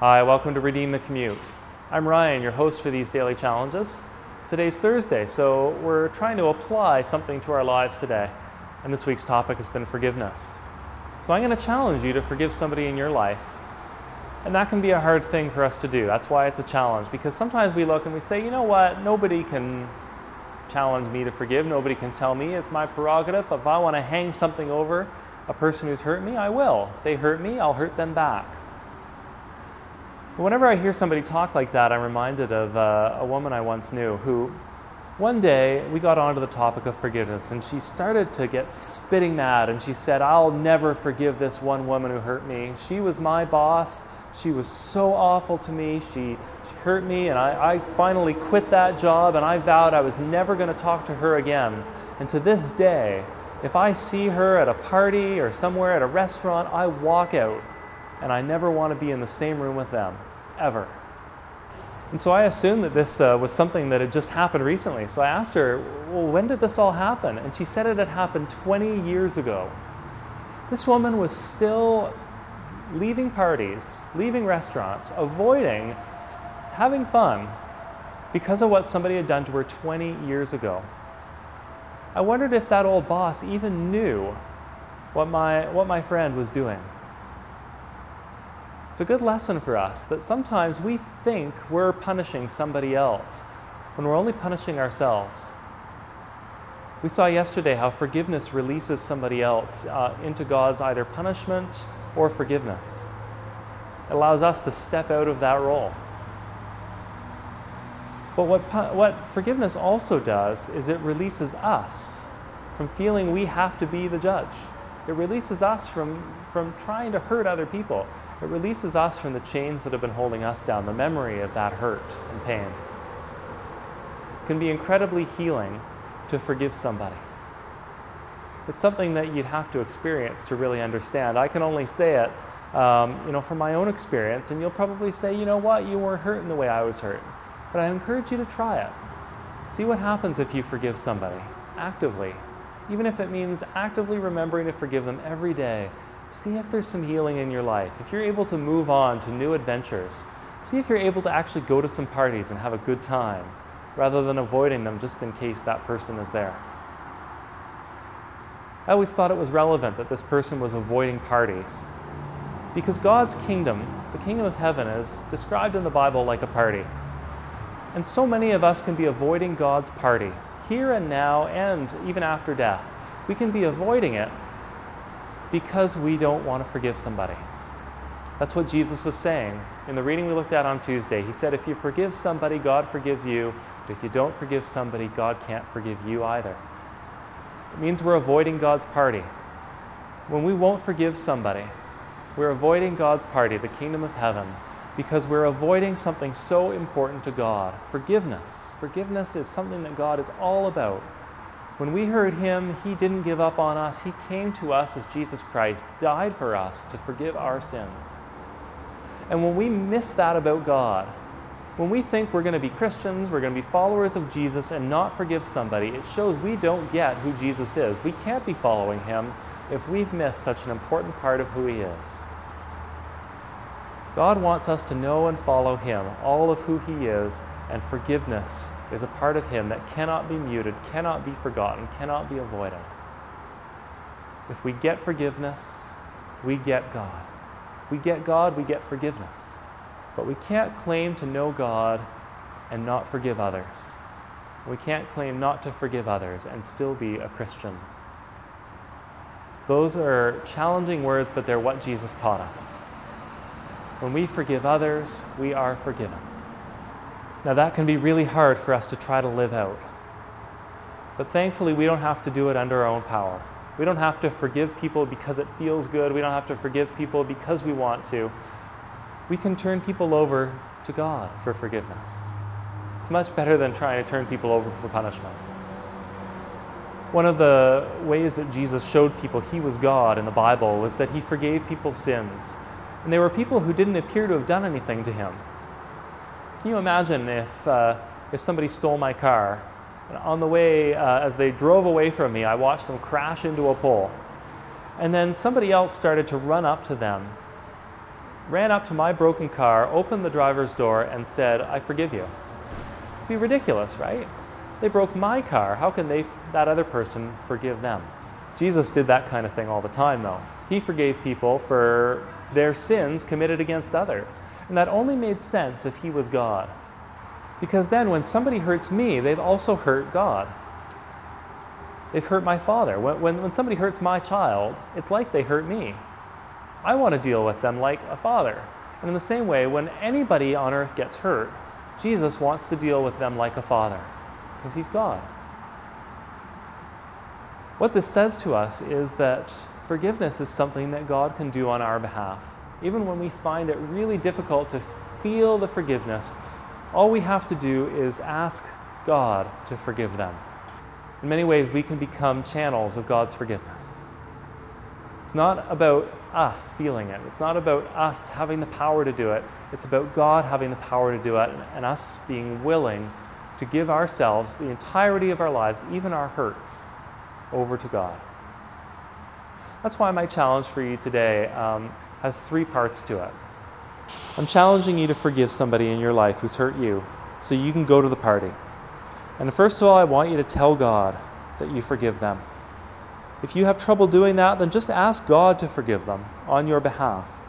Hi, welcome to Redeem the Commute. I'm Ryan, your host for these daily challenges. Today's Thursday, so we're trying to apply something to our lives today. And this week's topic has been forgiveness. So I'm going to challenge you to forgive somebody in your life. And that can be a hard thing for us to do. That's why it's a challenge, because sometimes we look and we say, you know what, nobody can challenge me to forgive. Nobody can tell me it's my prerogative. If I want to hang something over a person who's hurt me, I will. If they hurt me, I'll hurt them back. But whenever I hear somebody talk like that, I'm reminded of a woman I once knew who, one day, we got onto the topic of forgiveness, and she started to get spitting mad, and she said, I'll never forgive this one woman who hurt me. She was my boss. She was so awful to me. She hurt me, and I finally quit that job, and I vowed I was never going to talk to her again. And to this day, if I see her at a party or somewhere at a restaurant, I walk out, and I never want to be in the same room with them, ever. And so I assumed that this was something that had just happened recently. So I asked her, well, when did this all happen? And she said it had happened 20 years ago. This woman was still leaving parties, leaving restaurants, avoiding having fun because of what somebody had done to her 20 years ago. I wondered if that old boss even knew what my friend was doing. It's a good lesson for us that sometimes we think we're punishing somebody else when we're only punishing ourselves. We saw yesterday how forgiveness releases somebody else into God's either punishment or forgiveness. It allows us to step out of that role. But what forgiveness also does is it releases us from feeling we have to be the judge. It releases us from trying to hurt other people. It releases us from the chains that have been holding us down, the memory of that hurt and pain. It can be incredibly healing to forgive somebody. It's something that you'd have to experience to really understand. I can only say it from my own experience, and you'll probably say, you know what, you weren't hurt in the way I was hurt. But I encourage you to try it. See what happens if you forgive somebody, actively. Even if it means actively remembering to forgive them every day. See if there's some healing in your life. If you're able to move on to new adventures, see if you're able to actually go to some parties and have a good time, rather than avoiding them just in case that person is there. I always thought it was relevant that this person was avoiding parties, because God's kingdom, the kingdom of heaven, is described in the Bible like a party. And so many of us can be avoiding God's party, here and now and even after death. We can be avoiding it because we don't want to forgive somebody. That's what Jesus was saying. In the reading we looked at on Tuesday, he said, if you forgive somebody, God forgives you. But if you don't forgive somebody, God can't forgive you either. It means we're avoiding God's party. When we won't forgive somebody, we're avoiding God's party, the kingdom of heaven, because we're avoiding something so important to God, forgiveness. Forgiveness is something that God is all about. When we heard him, he didn't give up on us. He came to us as Jesus Christ, died for us to forgive our sins. And when we miss that about God, when we think we're going to be Christians, we're going to be followers of Jesus and not forgive somebody, it shows we don't get who Jesus is. We can't be following him if we've missed such an important part of who he is. God wants us to know and follow him, all of who he is, and forgiveness is a part of him that cannot be muted, cannot be forgotten, cannot be avoided. If we get forgiveness, we get God. If we get God, we get forgiveness. But we can't claim to know God and not forgive others. We can't claim not to forgive others and still be a Christian. Those are challenging words, but they're what Jesus taught us. When we forgive others, we are forgiven. Now that can be really hard for us to try to live out. But thankfully, we don't have to do it under our own power. We don't have to forgive people because it feels good. We don't have to forgive people because we want to. We can turn people over to God for forgiveness. It's much better than trying to turn people over for punishment. One of the ways that Jesus showed people he was God in the Bible was that he forgave people's sins. And they were people who didn't appear to have done anything to him. Can you imagine if somebody stole my car, and on the way, as they drove away from me, I watched them crash into a pole. And then somebody else started to run up to them ran up to my broken car, opened the driver's door, and said, "I forgive you." It'd be ridiculous, right? They broke my car. How can that other person forgive them? Jesus did that kind of thing all the time, though. He forgave people for their sins committed against others. And that only made sense if he was God. Because then when somebody hurts me, they've also hurt God. They've hurt my Father. When somebody hurts my child, it's like they hurt me. I want to deal with them like a father. And in the same way, when anybody on earth gets hurt, Jesus wants to deal with them like a father, because he's God. What this says to us is that forgiveness is something that God can do on our behalf. Even when we find it really difficult to feel the forgiveness, all we have to do is ask God to forgive them. In many ways, we can become channels of God's forgiveness. It's not about us feeling it. It's not about us having the power to do it. It's about God having the power to do it and us being willing to give ourselves, the entirety of our lives, even our hurts, over to God. That's why my challenge for you today has 3 parts to it. I'm challenging you to forgive somebody in your life who's hurt you so you can go to the party. And first of all, I want you to tell God that you forgive them. If you have trouble doing that, then just ask God to forgive them on your behalf.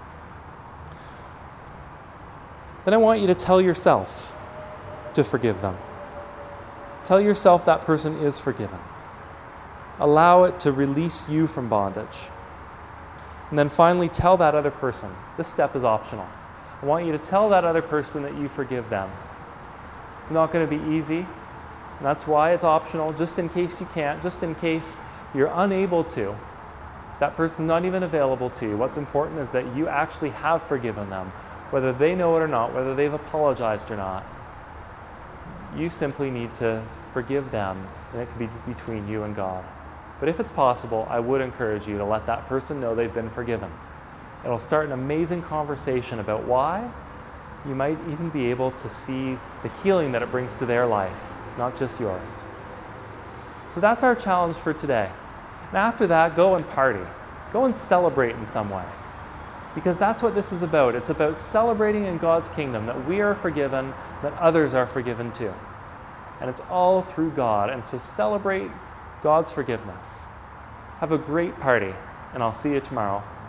Then I want you to tell yourself to forgive them. Tell yourself that person is forgiven. Allow it to release you from bondage. And then finally, tell that other person. This step is optional. I want you to tell that other person that you forgive them. It's not going to be easy, and that's why it's optional, just in case you can't, just in case you're unable to. If that person's not even available to you, what's important is that you actually have forgiven them, whether they know it or not, whether they've apologized or not. You simply need to forgive them, and it can be between you and God. But if it's possible, I would encourage you to let that person know they've been forgiven. It'll start an amazing conversation about why. You might even be able to see the healing that it brings to their life, not just yours. So that's our challenge for today. And after that, go and party. Go and celebrate in some way. Because that's what this is about. It's about celebrating in God's kingdom that we are forgiven, that others are forgiven too. And it's all through God. And so celebrate God's forgiveness. Have a great party, and I'll see you tomorrow.